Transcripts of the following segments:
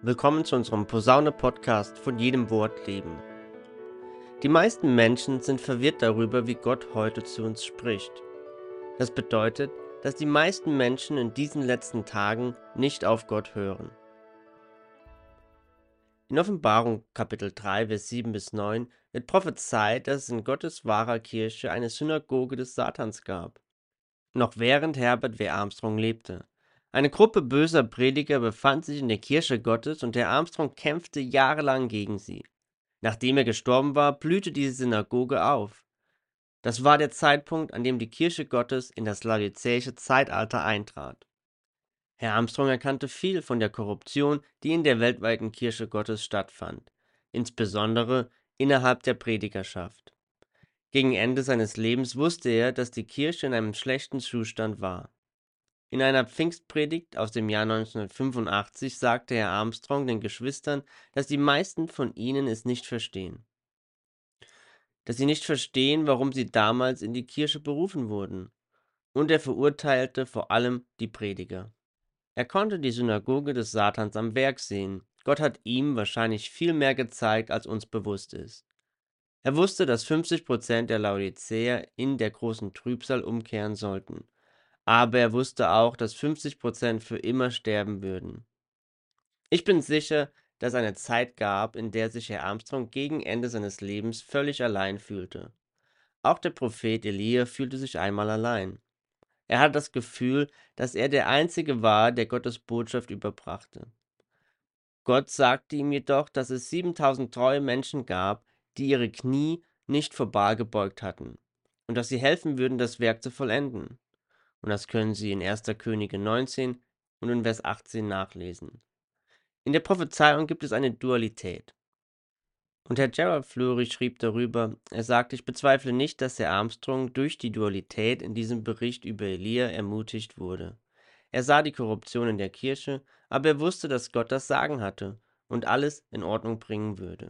Willkommen zu unserem Posaune-Podcast von jedem Wort leben. Die meisten Menschen sind verwirrt darüber, wie Gott heute zu uns spricht. Das bedeutet, dass die meisten Menschen in diesen letzten Tagen nicht auf Gott hören. In Offenbarung Kapitel 3, Vers 7 bis 9 wird prophezeit, dass es in Gottes wahrer Kirche eine Synagoge des Satans gab. Noch während Herbert W. Armstrong lebte. Eine Gruppe böser Prediger befand sich in der Kirche Gottes und Herr Armstrong kämpfte jahrelang gegen sie. Nachdem er gestorben war, blühte diese Synagoge auf. Das war der Zeitpunkt, an dem die Kirche Gottes in das laodizäische Zeitalter eintrat. Herr Armstrong erkannte viel von der Korruption, die in der weltweiten Kirche Gottes stattfand, insbesondere innerhalb der Predigerschaft. Gegen Ende seines Lebens wusste er, dass die Kirche in einem schlechten Zustand war. In einer Pfingstpredigt aus dem Jahr 1985 sagte Herr Armstrong den Geschwistern, dass die meisten von ihnen es nicht verstehen. Dass sie nicht verstehen, warum sie damals in die Kirche berufen wurden. Und er verurteilte vor allem die Prediger. Er konnte die Synagoge des Satans am Werk sehen. Gott hat ihm wahrscheinlich viel mehr gezeigt, als uns bewusst ist. Er wusste, dass 50% der Laodicäer in der großen Trübsal umkehren sollten. Aber er wusste auch, dass 50% für immer sterben würden. Ich bin sicher, dass es eine Zeit gab, in der sich Herr Armstrong gegen Ende seines Lebens völlig allein fühlte. Auch der Prophet Elia fühlte sich einmal allein. Er hatte das Gefühl, dass er der Einzige war, der Gottes Botschaft überbrachte. Gott sagte ihm jedoch, dass es 7000 treue Menschen gab, die ihre Knie nicht vor Baal gebeugt hatten und dass sie helfen würden, das Werk zu vollenden. Und das können Sie in 1. Könige 19 und in Vers 18 nachlesen. In der Prophezeiung gibt es eine Dualität. Und Herr Gerald Fleury schrieb darüber, er sagte, ich bezweifle nicht, dass Herr Armstrong durch die Dualität in diesem Bericht über Elia ermutigt wurde. Er sah die Korruption in der Kirche, aber er wusste, dass Gott das Sagen hatte und alles in Ordnung bringen würde.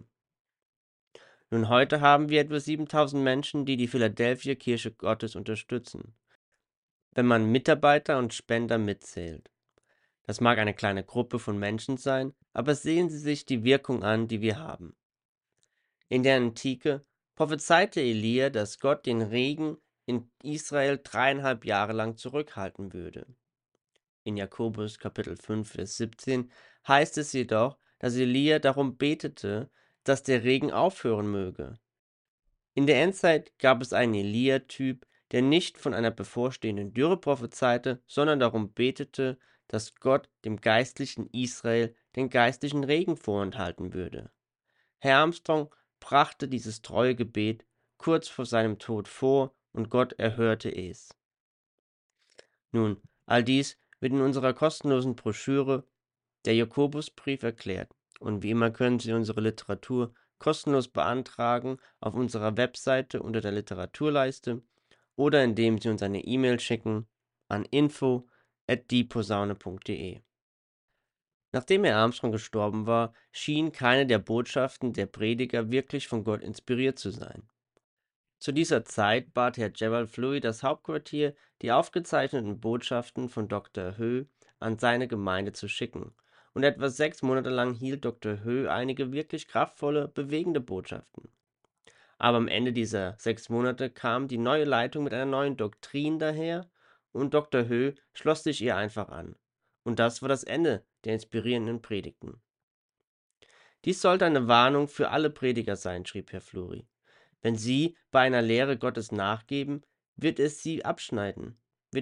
Nun, heute haben wir etwa 7000 Menschen, die die Philadelphia Kirche Gottes unterstützen, wenn man Mitarbeiter und Spender mitzählt. Das mag eine kleine Gruppe von Menschen sein, aber sehen Sie sich die Wirkung an, die wir haben. In der Antike prophezeite Elia, dass Gott den Regen in Israel 3,5 Jahre lang zurückhalten würde. In Jakobus Kapitel 5, Vers 17 heißt es jedoch, dass Elia darum betete, dass der Regen aufhören möge. In der Endzeit gab es einen Elia-Typ, der nicht von einer bevorstehenden Dürre prophezeite, sondern darum betete, dass Gott dem geistlichen Israel den geistlichen Regen vorenthalten würde. Herr Armstrong brachte dieses treue Gebet kurz vor seinem Tod vor und Gott erhörte es. Nun, all dies wird in unserer kostenlosen Broschüre der Jakobusbrief erklärt. Und wie immer können Sie unsere Literatur kostenlos beantragen auf unserer Webseite unter der Literaturleiste oder indem Sie uns eine E-Mail schicken an info@dieposaune.de. Nachdem Herr Armstrong gestorben war, schien keine der Botschaften der Prediger wirklich von Gott inspiriert zu sein. Zu dieser Zeit bat Herr Gerald Fleury das Hauptquartier, die aufgezeichneten Botschaften von Dr. Höh an seine Gemeinde zu schicken, und etwa 6 Monate lang hielt Dr. Höh einige wirklich kraftvolle, bewegende Botschaften. Aber am Ende dieser 6 Monate kam die neue Leitung mit einer neuen Doktrin daher und Dr. Höh schloss sich ihr einfach an. Und das war das Ende der inspirierenden Predigten. Dies sollte eine Warnung für alle Prediger sein, schrieb Herr Fleury. Wenn sie bei einer Lehre Gottes nachgeben, wird er sie abschneiden.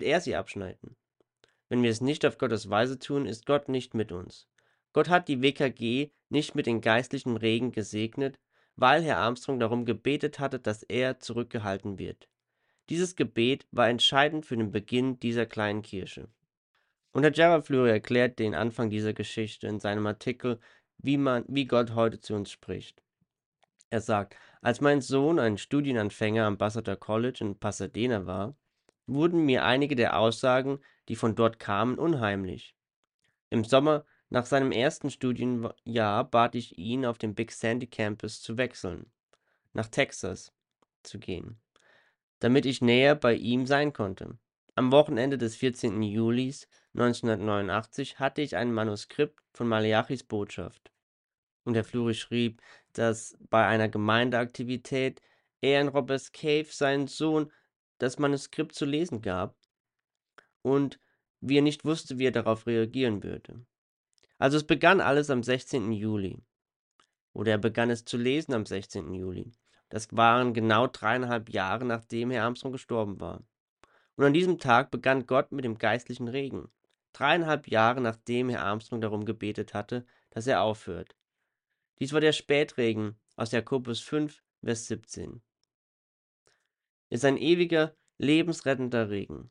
Wenn wir es nicht auf Gottes Weise tun, ist Gott nicht mit uns. Gott hat die WKG nicht mit dem geistlichen Regen gesegnet, weil Herr Armstrong darum gebetet hatte, dass er zurückgehalten wird. Dieses Gebet war entscheidend für den Beginn dieser kleinen Kirche. Und Herr Gerald Fleury erklärt den Anfang dieser Geschichte in seinem Artikel, wie Gott heute zu uns spricht. Er sagt, als mein Sohn ein Studienanfänger am Vassar College in Pasadena war, wurden mir einige der Aussagen, die von dort kamen, unheimlich. Im Sommer nach seinem ersten Studienjahr bat ich ihn, auf dem Big Sandy Campus zu wechseln, nach Texas zu gehen, damit ich näher bei ihm sein konnte. Am Wochenende des 14. Julis 1989 hatte ich ein Manuskript von Maleachis Botschaft. Und der Fluri schrieb, dass bei einer Gemeindeaktivität er in Roberts Cave seinen Sohn das Manuskript zu lesen gab und wie er nicht wusste, wie er darauf reagieren würde. Also es begann alles am 16. Juli. Oder er begann es zu lesen am 16. Juli. Das waren genau 3,5 Jahre, nachdem Herr Armstrong gestorben war. Und an diesem Tag begann Gott mit dem geistlichen Regen. 3,5 Jahre, nachdem Herr Armstrong darum gebetet hatte, dass er aufhört. Dies war der Spätregen aus Jakobus 5, Vers 17. Ist ein ewiger, lebensrettender Regen.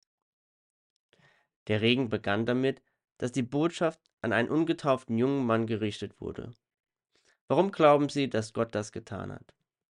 Der Regen begann damit, dass die Botschaft an einen ungetauften jungen Mann gerichtet wurde. Warum glauben Sie, dass Gott das getan hat?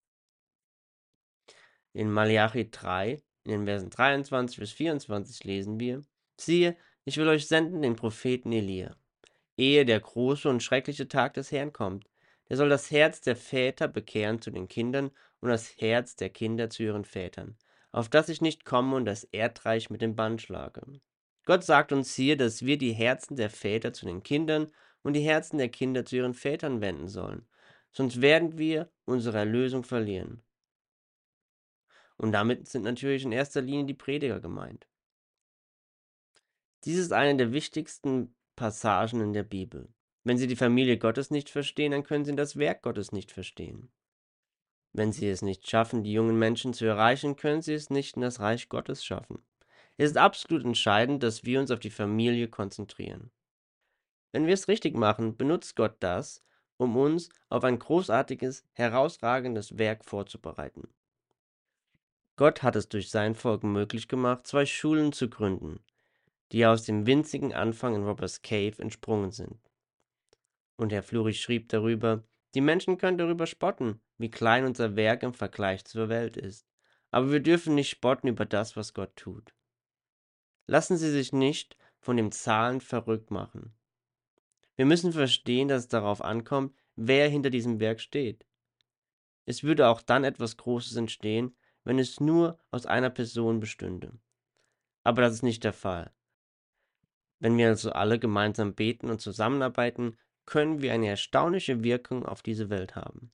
In Malachi 3, in den Versen 23 bis 24 lesen wir: Siehe, ich will euch senden den Propheten Elia, ehe der große und schreckliche Tag des Herrn kommt. Der soll das Herz der Väter bekehren zu den Kindern und das Herz der Kinder zu ihren Vätern, auf dass ich nicht komme und das Erdreich mit dem Bann schlage. Gott sagt uns hier, dass wir die Herzen der Väter zu den Kindern und die Herzen der Kinder zu ihren Vätern wenden sollen, sonst werden wir unsere Erlösung verlieren. Und damit sind natürlich in erster Linie die Prediger gemeint. Dies ist eine der wichtigsten Passagen in der Bibel. Wenn Sie die Familie Gottes nicht verstehen, dann können Sie das Werk Gottes nicht verstehen. Wenn Sie es nicht schaffen, die jungen Menschen zu erreichen, können Sie es nicht in das Reich Gottes schaffen. Es ist absolut entscheidend, dass wir uns auf die Familie konzentrieren. Wenn wir es richtig machen, benutzt Gott das, um uns auf ein großartiges, herausragendes Werk vorzubereiten. Gott hat es durch sein Volk möglich gemacht, 2 Schulen zu gründen, die aus dem winzigen Anfang in Robbers Cave entsprungen sind. Und Herr Fluri schrieb darüber: Die Menschen können darüber spotten, wie klein unser Werk im Vergleich zur Welt ist. Aber wir dürfen nicht spotten über das, was Gott tut. Lassen Sie sich nicht von den Zahlen verrückt machen. Wir müssen verstehen, dass es darauf ankommt, wer hinter diesem Werk steht. Es würde auch dann etwas Großes entstehen, wenn es nur aus einer Person bestünde. Aber das ist nicht der Fall. Wenn wir also alle gemeinsam beten und zusammenarbeiten, können wir eine erstaunliche Wirkung auf diese Welt haben.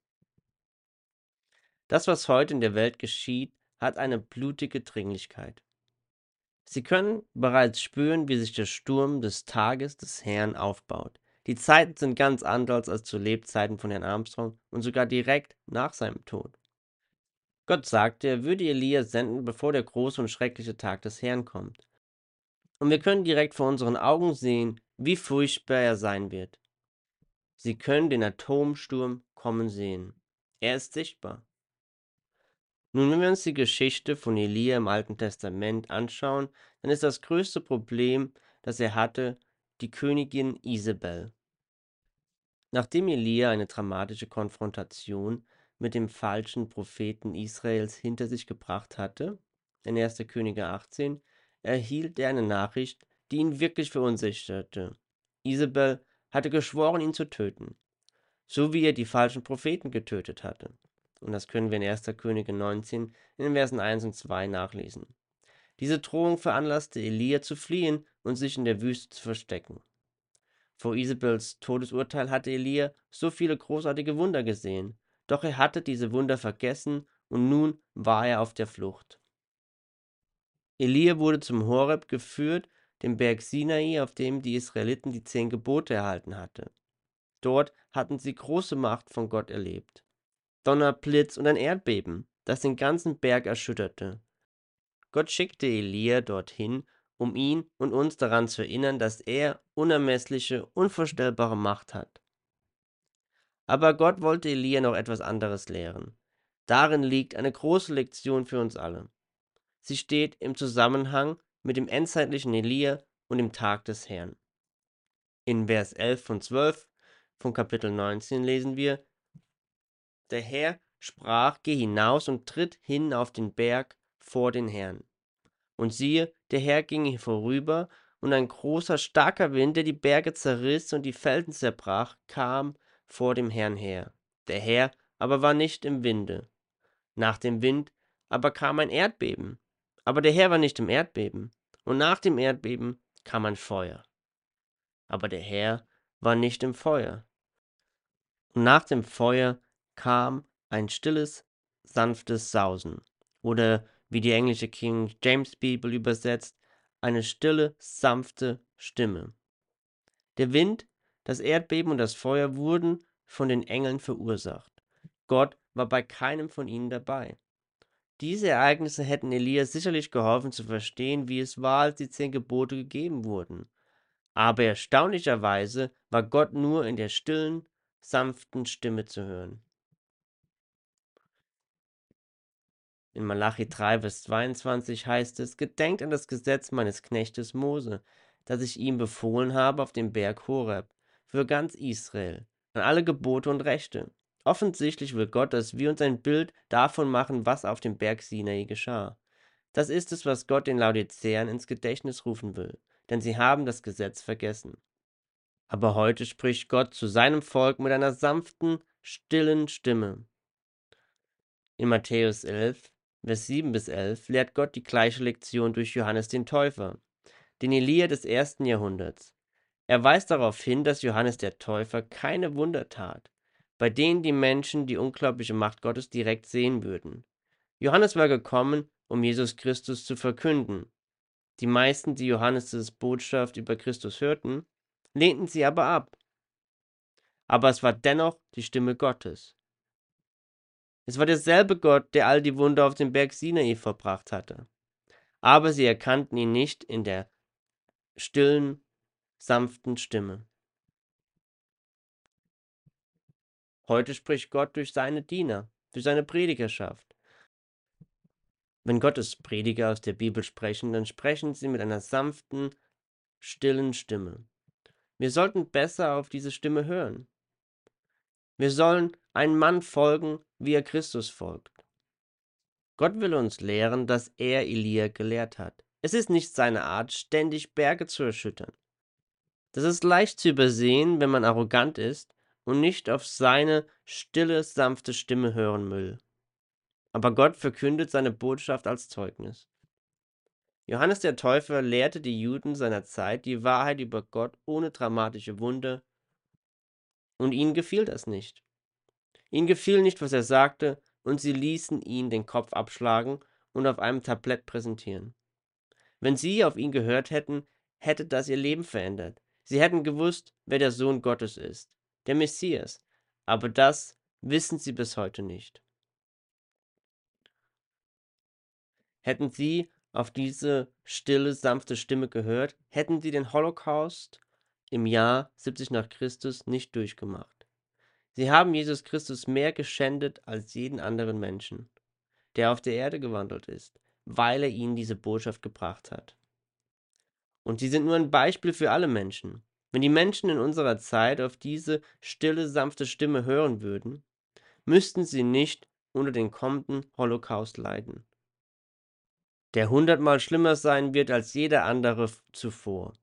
Das, was heute in der Welt geschieht, hat eine blutige Dringlichkeit. Sie können bereits spüren, wie sich der Sturm des Tages des Herrn aufbaut. Die Zeiten sind ganz anders als zu Lebzeiten von Herrn Armstrong und sogar direkt nach seinem Tod. Gott sagte, er würde Elia senden, bevor der große und schreckliche Tag des Herrn kommt. Und wir können direkt vor unseren Augen sehen, wie furchtbar er sein wird. Sie können den Atomsturm kommen sehen. Er ist sichtbar. Nun, wenn wir uns die Geschichte von Elia im Alten Testament anschauen, dann ist das größte Problem, das er hatte, die Königin Isabel. Nachdem Elia eine dramatische Konfrontation mit dem falschen Propheten Israels hinter sich gebracht hatte, in 1. Könige 18, erhielt er eine Nachricht, die ihn wirklich verunsicherte. Isabel hatte geschworen, ihn zu töten, so wie er die falschen Propheten getötet hatte. Und das können wir in 1. Könige 19 in den Versen 1 und 2 nachlesen. Diese Drohung veranlasste Elia zu fliehen und sich in der Wüste zu verstecken. Vor Isabels Todesurteil hatte Elia so viele großartige Wunder gesehen, doch er hatte diese Wunder vergessen und nun war er auf der Flucht. Elia wurde zum Horeb geführt, dem Berg Sinai, auf dem die Israeliten die 10 Gebote erhalten hatten. Dort hatten sie große Macht von Gott erlebt. Donner, Blitz und ein Erdbeben, das den ganzen Berg erschütterte. Gott schickte Elia dorthin, um ihn und uns daran zu erinnern, dass er unermessliche, unvorstellbare Macht hat. Aber Gott wollte Elia noch etwas anderes lehren. Darin liegt eine große Lektion für uns alle. Sie steht im Zusammenhang mit dem endzeitlichen Elia und dem Tag des Herrn. In Vers 11 und 12 von Kapitel 19 lesen wir: Der Herr sprach: Geh hinaus und tritt hin auf den Berg vor den Herrn. Und siehe, der Herr ging vorüber, und ein großer, starker Wind, der die Berge zerriss und die Felsen zerbrach, kam vor dem Herrn her. Der Herr aber war nicht im Winde. Nach dem Wind aber kam ein Erdbeben. Aber der Herr war nicht im Erdbeben. Und nach dem Erdbeben kam ein Feuer, aber der Herr war nicht im Feuer. Und nach dem Feuer kam ein stilles, sanftes Sausen. Oder wie die englische King James Bibel übersetzt, eine stille, sanfte Stimme. Der Wind, das Erdbeben und das Feuer wurden von den Engeln verursacht. Gott war bei keinem von ihnen dabei. Diese Ereignisse hätten Elia sicherlich geholfen zu verstehen, wie es war, als die 10 Gebote gegeben wurden. Aber erstaunlicherweise war Gott nur in der stillen, sanften Stimme zu hören. In Malachi 3, Vers 22 heißt es: Gedenkt an das Gesetz meines Knechtes Mose, das ich ihm befohlen habe auf dem Berg Horeb, für ganz Israel, an alle Gebote und Rechte. Offensichtlich will Gott, dass wir uns ein Bild davon machen, was auf dem Berg Sinai geschah. Das ist es, was Gott den Laodicäern ins Gedächtnis rufen will, denn sie haben das Gesetz vergessen. Aber heute spricht Gott zu seinem Volk mit einer sanften, stillen Stimme. In Matthäus 11, Vers 7 bis 11 lehrt Gott die gleiche Lektion durch Johannes den Täufer, den Elia des 1. Jahrhunderts. Er weist darauf hin, dass Johannes der Täufer keine Wunder tat, bei denen die Menschen die unglaubliche Macht Gottes direkt sehen würden. Johannes war gekommen, um Jesus Christus zu verkünden. Die meisten, die Johannes' Botschaft über Christus hörten, lehnten sie aber ab. Aber es war dennoch die Stimme Gottes. Es war derselbe Gott, der all die Wunder auf dem Berg Sinai vollbracht hatte. Aber sie erkannten ihn nicht in der stillen, sanften Stimme. Heute spricht Gott durch seine Diener, durch seine Predigerschaft. Wenn Gottes Prediger aus der Bibel sprechen, dann sprechen sie mit einer sanften, stillen Stimme. Wir sollten besser auf diese Stimme hören. Wir sollen einem Mann folgen, wie er Christus folgt. Gott will uns lehren, dass er Elia gelehrt hat. Es ist nicht seine Art, ständig Berge zu erschüttern. Das ist leicht zu übersehen, wenn man arrogant ist und nicht auf seine stille, sanfte Stimme hören will. Aber Gott verkündet seine Botschaft als Zeugnis. Johannes der Täufer lehrte die Juden seiner Zeit die Wahrheit über Gott ohne dramatische Wunder, und ihnen gefiel das nicht. Ihnen gefiel nicht, was er sagte, und sie ließen ihn den Kopf abschlagen und auf einem Tablett präsentieren. Wenn sie auf ihn gehört hätten, hätte das ihr Leben verändert. Sie hätten gewusst, wer der Sohn Gottes ist, der Messias. Aber das wissen sie bis heute nicht. Hätten sie auf diese stille, sanfte Stimme gehört, hätten sie den Holocaust im Jahr 70 nach Christus nicht durchgemacht. Sie haben Jesus Christus mehr geschändet als jeden anderen Menschen, der auf der Erde gewandelt ist, weil er ihnen diese Botschaft gebracht hat. Und sie sind nur ein Beispiel für alle Menschen. Wenn die Menschen in unserer Zeit auf diese stille, sanfte Stimme hören würden, müssten sie nicht unter den kommenden Holocaust leiden, der 100-mal schlimmer sein wird als jeder andere zuvor.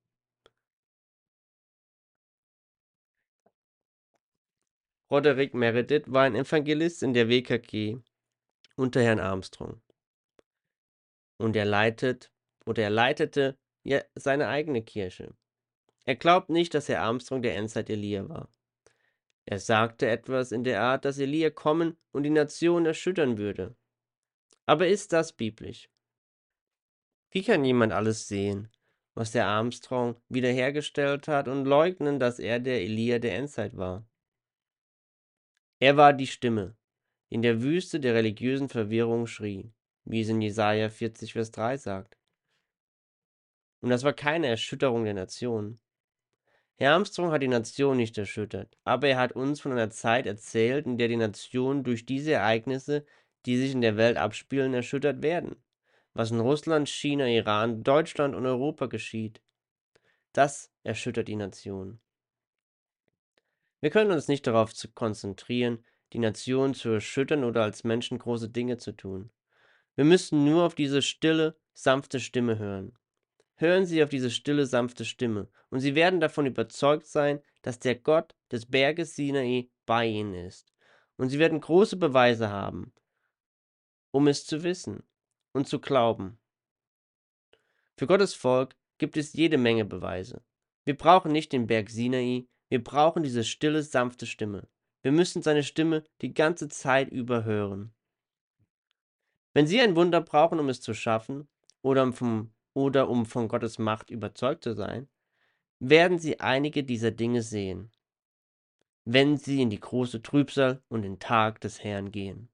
Roderick Meredith war ein Evangelist in der WKG unter Herrn Armstrong. Und er leitete seine eigene Kirche. Er glaubt nicht, dass Herr Armstrong der Endzeit Elia war. Er sagte etwas in der Art, dass Elia kommen und die Nation erschüttern würde. Aber ist das biblisch? Wie kann jemand alles sehen, was der Armstrong wiederhergestellt hat, und leugnen, dass er der Elia der Endzeit war? Er war die Stimme, die in der Wüste der religiösen Verwirrung schrie, wie es in Jesaja 40, Vers 3 sagt. Und das war keine Erschütterung der Nation. Herr Armstrong hat die Nation nicht erschüttert, aber er hat uns von einer Zeit erzählt, in der die Nationen durch diese Ereignisse, die sich in der Welt abspielen, erschüttert werden. Was in Russland, China, Iran, Deutschland und Europa geschieht, das erschüttert die Nation. Wir können uns nicht darauf konzentrieren, die Nation zu erschüttern oder als Menschen große Dinge zu tun. Wir müssen nur auf diese stille, sanfte Stimme hören. Hören Sie auf diese stille, sanfte Stimme, und Sie werden davon überzeugt sein, dass der Gott des Berges Sinai bei Ihnen ist. Und Sie werden große Beweise haben, um es zu wissen und zu glauben. Für Gottes Volk gibt es jede Menge Beweise. Wir brauchen nicht den Berg Sinai, wir brauchen diese stille, sanfte Stimme. Wir müssen seine Stimme die ganze Zeit über hören. Wenn Sie ein Wunder brauchen, um es zu schaffen, oder um von Gottes Macht überzeugt zu sein, werden Sie einige dieser Dinge sehen, wenn Sie in die große Trübsal und den Tag des Herrn gehen.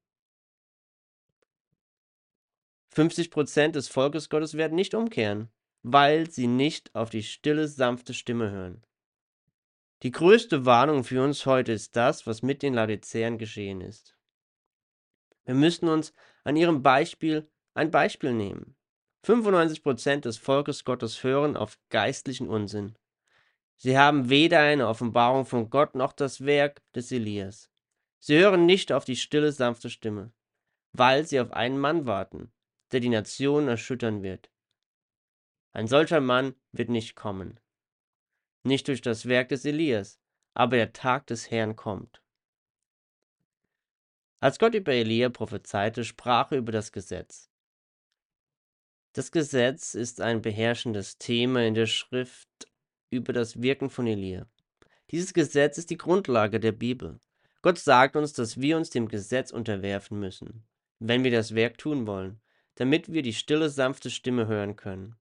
50% des Volkes Gottes werden nicht umkehren, weil sie nicht auf die stille, sanfte Stimme hören. Die größte Warnung für uns heute ist das, was mit den Laodiceen geschehen ist. Wir müssen uns an ihrem Beispiel ein Beispiel nehmen. 95% des Volkes Gottes hören auf geistlichen Unsinn. Sie haben weder eine Offenbarung von Gott noch das Werk des Elias. Sie hören nicht auf die stille, sanfte Stimme, weil sie auf einen Mann warten, der die Nation erschüttern wird. Ein solcher Mann wird nicht kommen, nicht durch das Werk des Elias, aber der Tag des Herrn kommt. Als Gott über Elia prophezeite, sprach er über das Gesetz. Das Gesetz ist ein beherrschendes Thema in der Schrift über das Wirken von Elia. Dieses Gesetz ist die Grundlage der Bibel. Gott sagt uns, dass wir uns dem Gesetz unterwerfen müssen, wenn wir das Werk tun wollen, damit wir die stille, sanfte Stimme hören können.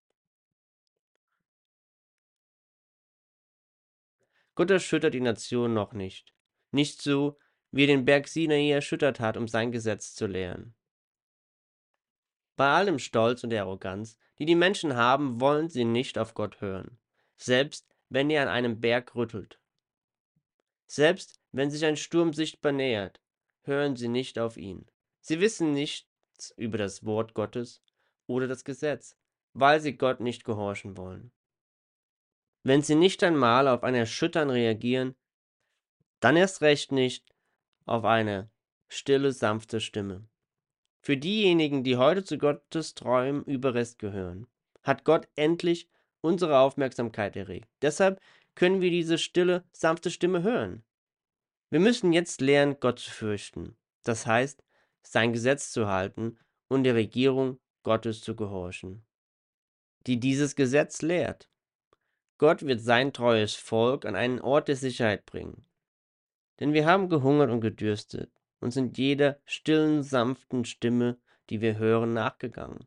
Gott erschüttert die Nation noch nicht. Nicht so, wie er den Berg Sinai erschüttert hat, um sein Gesetz zu lehren. Bei allem Stolz und der Arroganz, die die Menschen haben, wollen sie nicht auf Gott hören, selbst wenn er an einem Berg rüttelt. Selbst wenn sich ein Sturm sichtbar nähert, hören sie nicht auf ihn. Sie wissen nichts über das Wort Gottes oder das Gesetz, weil sie Gott nicht gehorchen wollen. Wenn sie nicht einmal auf ein Erschüttern reagieren, dann erst recht nicht auf eine stille, sanfte Stimme. Für diejenigen, die heute zu Gottes treuem Überrest gehören, hat Gott endlich unsere Aufmerksamkeit erregt. Deshalb können wir diese stille, sanfte Stimme hören. Wir müssen jetzt lernen, Gott zu fürchten. Das heißt, sein Gesetz zu halten und der Regierung Gottes zu gehorchen, die dieses Gesetz lehrt. Gott wird sein treues Volk an einen Ort der Sicherheit bringen. Denn wir haben gehungert und gedürstet und sind jeder stillen, sanften Stimme, die wir hören, nachgegangen.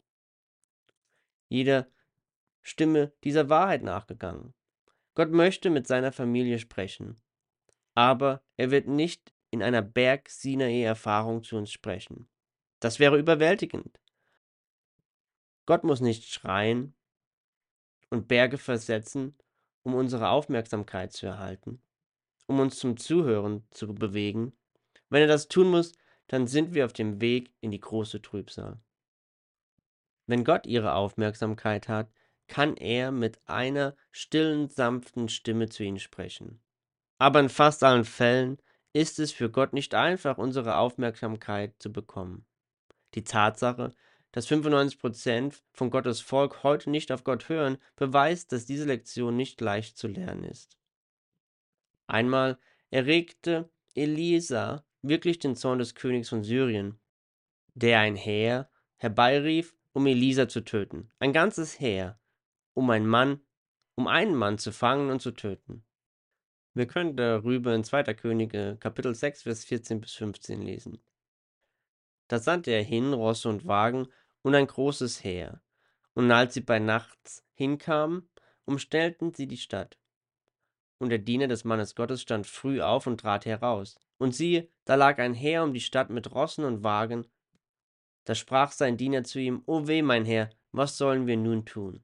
Jeder Stimme dieser Wahrheit nachgegangen. Gott möchte mit seiner Familie sprechen, aber er wird nicht in einer Berg-Sinai-Erfahrung zu uns sprechen. Das wäre überwältigend. Gott muss nicht schreien und Berge versetzen, um unsere Aufmerksamkeit zu erhalten, um uns zum Zuhören zu bewegen. Wenn er das tun muss, dann sind wir auf dem Weg in die große Trübsal. Wenn Gott ihre Aufmerksamkeit hat, kann er mit einer stillen, sanften Stimme zu ihnen sprechen. Aber in fast allen Fällen ist es für Gott nicht einfach, unsere Aufmerksamkeit zu bekommen. Die Tatsache, dass 95% von Gottes Volk heute nicht auf Gott hören, beweist, dass diese Lektion nicht leicht zu lernen ist. Einmal erregte Elisa wirklich den Zorn des Königs von Syrien, der ein Heer herbeirief, um Elisa zu töten. Ein ganzes Heer, um einen Mann zu fangen und zu töten. Wir können darüber in 2. Könige, Kapitel 6, Vers 14 bis 15 lesen. Da sandte er hin Rosse und Wagen und ein großes Heer. Und als sie bei Nachts hinkamen, umstellten sie die Stadt. Und der Diener des Mannes Gottes stand früh auf und trat heraus. Und siehe, da lag ein Heer um die Stadt mit Rossen und Wagen. Da sprach sein Diener zu ihm: O weh, mein Herr, was sollen wir nun tun?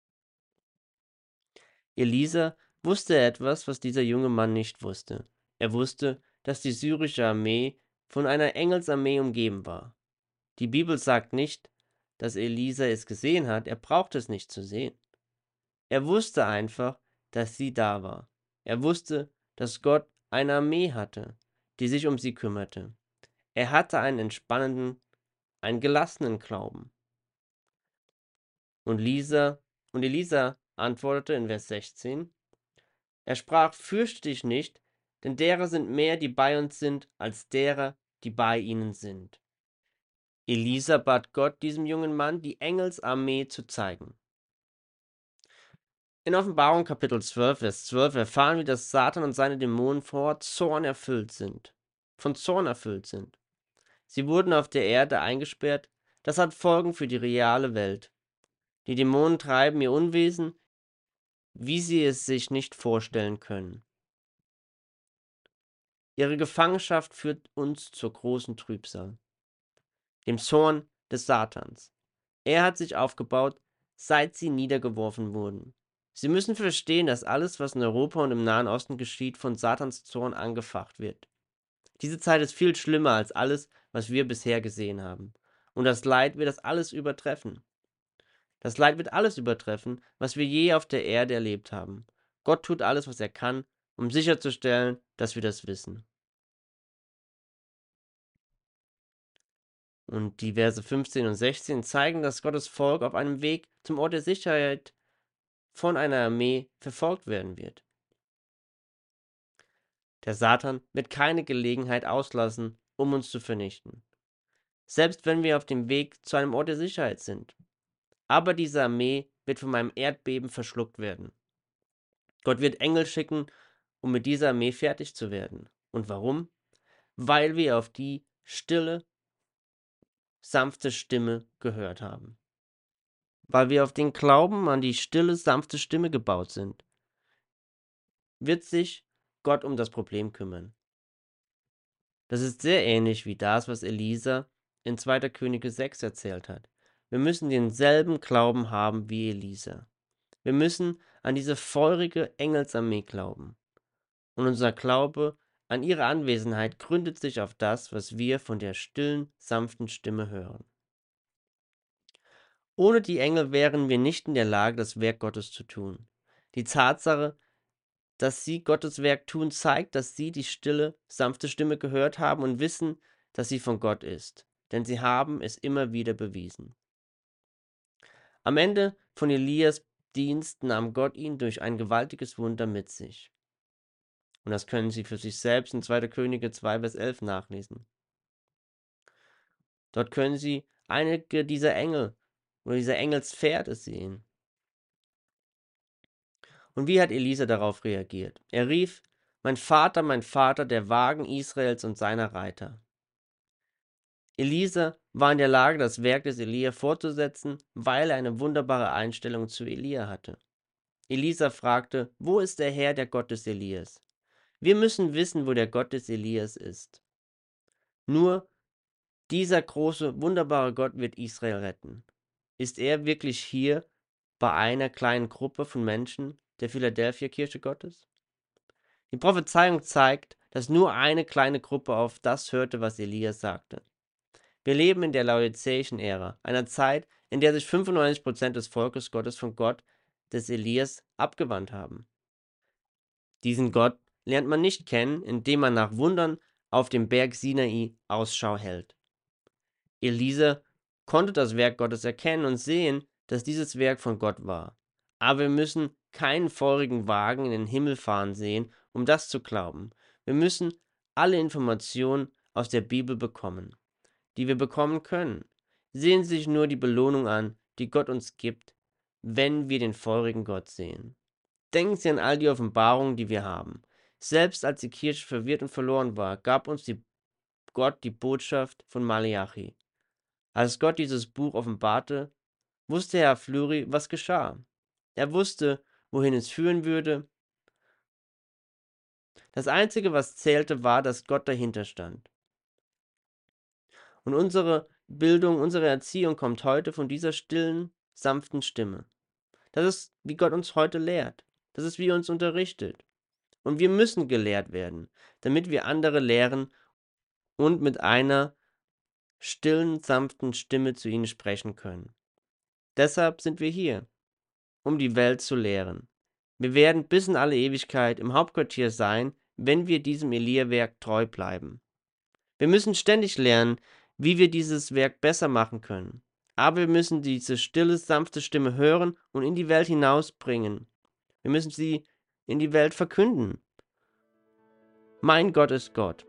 Elisa wusste etwas, was dieser junge Mann nicht wusste. Er wusste, dass die syrische Armee von einer Engelsarmee umgeben war. Die Bibel sagt nicht, dass Elisa es gesehen hat, er brauchte es nicht zu sehen. Er wusste einfach, dass sie da war. Er wusste, dass Gott eine Armee hatte, die sich um sie kümmerte. Er hatte einen entspannenden, einen gelassenen Glauben. Und Elisa antwortete in Vers 16, er sprach: Fürchte dich nicht, denn derer sind mehr, die bei uns sind, als derer, die bei ihnen sind. Elisa bat Gott, diesem jungen Mann die Engelsarmee zu zeigen. In Offenbarung Kapitel 12, Vers 12 erfahren wir, dass Satan und seine Dämonen vor Zorn erfüllt sind. Von Zorn erfüllt sind. Sie wurden auf der Erde eingesperrt. Das hat Folgen für die reale Welt. Die Dämonen treiben ihr Unwesen, wie sie es sich nicht vorstellen können. Ihre Gefangenschaft führt uns zur großen Trübsal, dem Zorn des Satans. Er hat sich aufgebaut, seit sie niedergeworfen wurden. Sie müssen verstehen, dass alles, was in Europa und im Nahen Osten geschieht, von Satans Zorn angefacht wird. Diese Zeit ist viel schlimmer als alles, was wir bisher gesehen haben. Und das Leid wird das alles übertreffen. Das Leid wird alles übertreffen, was wir je auf der Erde erlebt haben. Gott tut alles, was er kann, um sicherzustellen, dass wir das wissen. Und die Verse 15 und 16 zeigen, dass Gottes Volk auf einem Weg zum Ort der Sicherheit von einer Armee verfolgt werden wird. Der Satan wird keine Gelegenheit auslassen, um uns zu vernichten. Selbst wenn wir auf dem Weg zu einem Ort der Sicherheit sind. Aber diese Armee wird von einem Erdbeben verschluckt werden. Gott wird Engel schicken, um mit dieser Armee fertig zu werden. Und warum? Weil wir auf die stille, sanfte Stimme gehört haben. Weil wir auf den Glauben an die stille, sanfte Stimme gebaut sind, wird sich Gott um das Problem kümmern. Das ist sehr ähnlich wie das, was Elisa in 2. Könige 6 erzählt hat. Wir müssen denselben Glauben haben wie Elisa. Wir müssen an diese feurige Engelsarmee glauben. Und unser Glaube an ihre Anwesenheit gründet sich auf das, was wir von der stillen, sanften Stimme hören. Ohne die Engel wären wir nicht in der Lage, das Werk Gottes zu tun. Die Tatsache, dass sie Gottes Werk tun, zeigt, dass sie die stille, sanfte Stimme gehört haben und wissen, dass sie von Gott ist. Denn sie haben es immer wieder bewiesen. Am Ende von Elias Dienst nahm Gott ihn durch ein gewaltiges Wunder mit sich. Und das können Sie für sich selbst in 2. Könige 2, Vers 11 nachlesen. Dort können Sie einige dieser Engel oder dieser Engelspferde sehen. Und wie hat Elisa darauf reagiert? Er rief: mein Vater, der Wagen Israels und seiner Reiter. Elisa war in der Lage, das Werk des Elia fortzusetzen, weil er eine wunderbare Einstellung zu Elia hatte. Elisa fragte: wo ist der Herr, der Gott des Elias? Wir müssen wissen, wo der Gott des Elias ist. Nur dieser große, wunderbare Gott wird Israel retten. Ist er wirklich hier bei einer kleinen Gruppe von Menschen der Philadelphia Kirche Gottes? Die Prophezeiung zeigt, dass nur eine kleine Gruppe auf das hörte, was Elias sagte. Wir leben in der laodizäischen Ära, einer Zeit, in der sich 95% des Volkes Gottes von Gott des Elias abgewandt haben. Diesen Gott lernt man nicht kennen, indem man nach Wundern auf dem Berg Sinai Ausschau hält. Elisa konnte das Werk Gottes erkennen und sehen, dass dieses Werk von Gott war. Aber wir müssen keinen feurigen Wagen in den Himmel fahren sehen, um das zu glauben. Wir müssen alle Informationen aus der Bibel bekommen, die wir bekommen können. Sehen Sie sich nur die Belohnung an, die Gott uns gibt, wenn wir den feurigen Gott sehen. Denken Sie an all die Offenbarungen, die wir haben. Selbst als die Kirche verwirrt und verloren war, gab uns Gott die Botschaft von Maleachi. Als Gott dieses Buch offenbarte, wusste Herr Fleury, was geschah. Er wusste, wohin es führen würde. Das Einzige, was zählte, war, dass Gott dahinter stand. Und unsere Bildung, unsere Erziehung kommt heute von dieser stillen, sanften Stimme. Das ist, wie Gott uns heute lehrt. Das ist, wie er uns unterrichtet. Und wir müssen gelehrt werden, damit wir andere lehren und mit einer stillen, sanften Stimme zu ihnen sprechen können. Deshalb sind wir hier, um die Welt zu lehren. Wir werden bis in alle Ewigkeit im Hauptquartier sein, wenn wir diesem Elia-Werk treu bleiben. Wir müssen ständig lernen, wie wir dieses Werk besser machen können. Aber wir müssen diese stille, sanfte Stimme hören und in die Welt hinausbringen. Wir müssen sie in die Welt verkünden. Mein Gott ist Gott.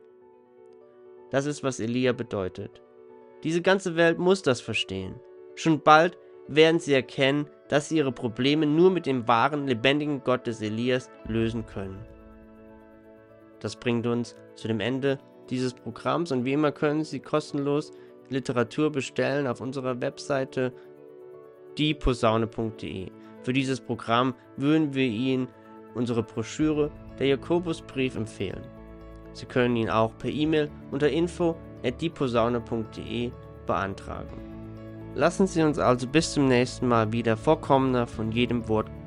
Das ist, was Elia bedeutet. Diese ganze Welt muss das verstehen. Schon bald werden sie erkennen, dass sie ihre Probleme nur mit dem wahren, lebendigen Gott des Elias lösen können. Das bringt uns zu dem Ende dieses Programms und wie immer können Sie kostenlos Literatur bestellen auf unserer Webseite dieposaune.de. Für dieses Programm würden wir Ihnen unsere Broschüre, der Jakobusbrief, empfehlen. Sie können ihn auch per E-Mail unter info@dieposaune.de beantragen. Lassen Sie uns also bis zum nächsten Mal wieder vollkommener von jedem Wort